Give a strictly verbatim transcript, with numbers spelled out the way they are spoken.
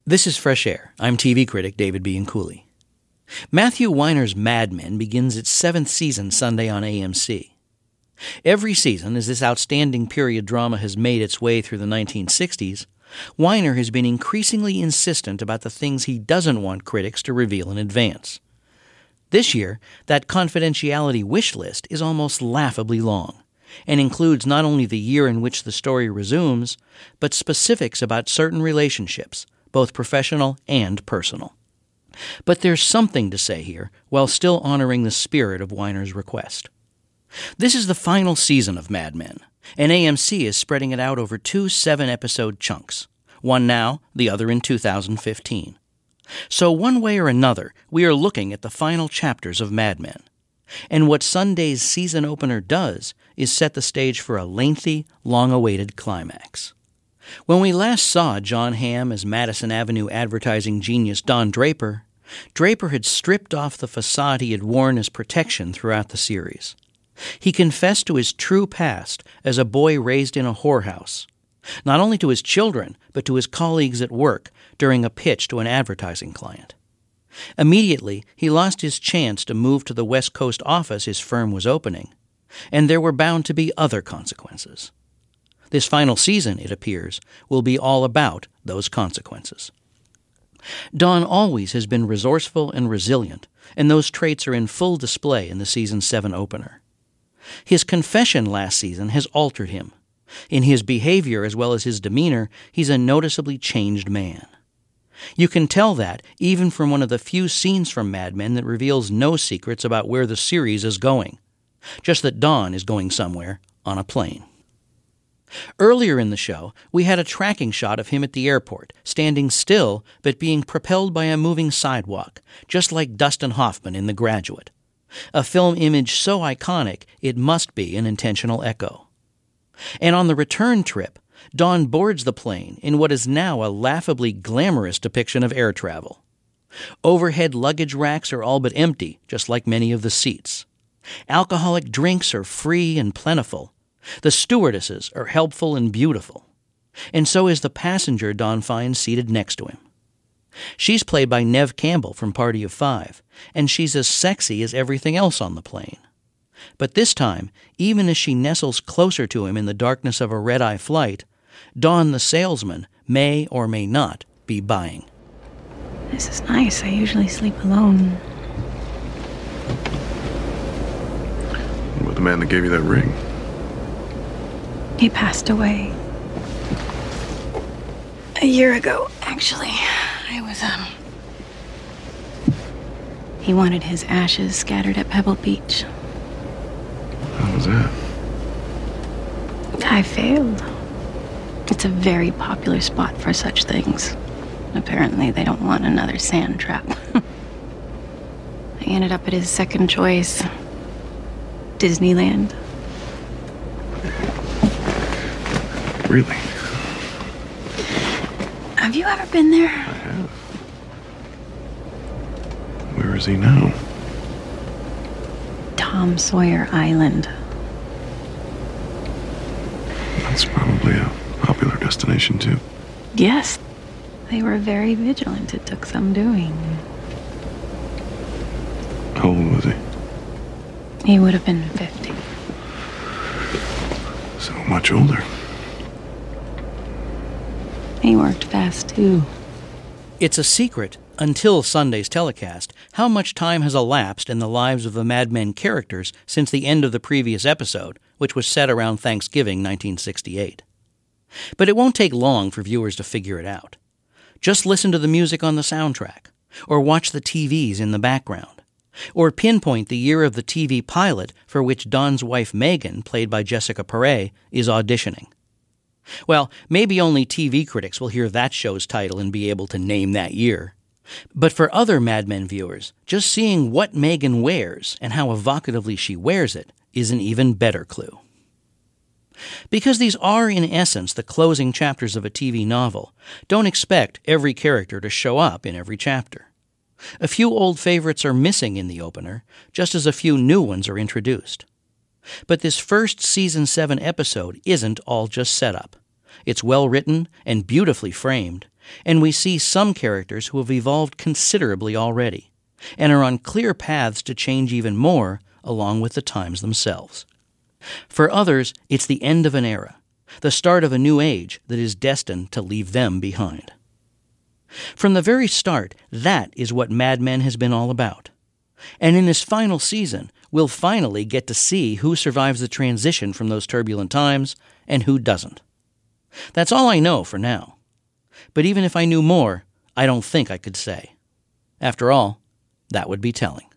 This is Fresh Air. I'm T V critic David B. Cooley. Matthew Weiner's Mad Men begins its seventh season Sunday on A M C. Every season, as this outstanding period drama has made its way through the nineteen sixties, Weiner has been increasingly insistent about the things he doesn't want critics to reveal in advance. This year, that confidentiality wish list is almost laughably long, and includes not only the year in which the story resumes, but specifics about certain relationships, both professional and personal. But there's something to say here, while still honoring the spirit of Weiner's request. This is the final season of Mad Men, and A M C is spreading it out over two seven-episode chunks, one now, the other in two thousand fifteen. So one way or another, we are looking at the final chapters of Mad Men. And what Sunday's season opener does is set the stage for a lengthy, long-awaited climax. When we last saw Jon Hamm as Madison Avenue advertising genius Don Draper, Draper had stripped off the facade he had worn as protection throughout the series. He confessed to his true past as a boy raised in a whorehouse, not only to his children, but to his colleagues at work during a pitch to an advertising client. Immediately, he lost his chance to move to the West Coast office his firm was opening, and there were bound to be other consequences. This final season, it appears, will be all about those consequences. Don always has been resourceful and resilient, and those traits are in full display in the season seven opener. His confession last season has altered him. In his behavior as well as his demeanor, he's a noticeably changed man. You can tell that even from one of the few scenes from Mad Men that reveals no secrets about where the series is going, just that Don is going somewhere on a plane. Earlier in the show, we had a tracking shot of him at the airport, standing still but being propelled by a moving sidewalk, just like Dustin Hoffman in The Graduate. A film image so iconic it must be an intentional echo. And on the return trip, Don boards the plane in what is now a laughably glamorous depiction of air travel. Overhead luggage racks are all but empty, just like many of the seats. Alcoholic drinks are free and plentiful. The stewardesses are helpful and beautiful. And so is the passenger Don finds seated next to him. She's played by Neve Campbell from Party of Five, and she's as sexy as everything else on the plane. But this time, even as she nestles closer to him in the darkness of a red-eye flight, Don the salesman may or may not be buying. This is nice. I usually sleep alone. What about the man that gave you that ring? He passed away. A year ago, actually. I was, um... He wanted his ashes scattered at Pebble Beach. How was that? I failed. It's a very popular spot for such things. Apparently, they don't want another sand trap. I ended up at his second choice, Disneyland. Really? Have you ever been there? I have. Where is he now? Tom Sawyer Island. That's probably a popular destination, too. Yes. They were very vigilant. It took some doing. How old was he? He would have been fifty. So much older. He worked fast, too. It's a secret, until Sunday's telecast, how much time has elapsed in the lives of the Mad Men characters since the end of the previous episode, which was set around Thanksgiving nineteen sixty-eight. But it won't take long for viewers to figure it out. Just listen to the music on the soundtrack, or watch the T Vs in the background, or pinpoint the year of the T V pilot for which Don's wife Megan, played by Jessica Paré, is auditioning. Well, maybe only T V critics will hear that show's title and be able to name that year. But for other Mad Men viewers, just seeing what Megan wears and how evocatively she wears it is an even better clue. Because these are, in essence, the closing chapters of a T V novel, don't expect every character to show up in every chapter. A few old favorites are missing in the opener, just as a few new ones are introduced. But this first Season seven episode isn't all just setup. It's well written and beautifully framed, And we see some characters who have evolved considerably already, and are on clear paths to change even more along with the times themselves. For others, it's the end of an era, the start of a new age that is destined to leave them behind. From the very start, that is what Mad Men has been all about. And in this final season, we'll finally get to see who survives the transition from those turbulent times and who doesn't. That's all I know for now. But even if I knew more, I don't think I could say. After all, that would be telling.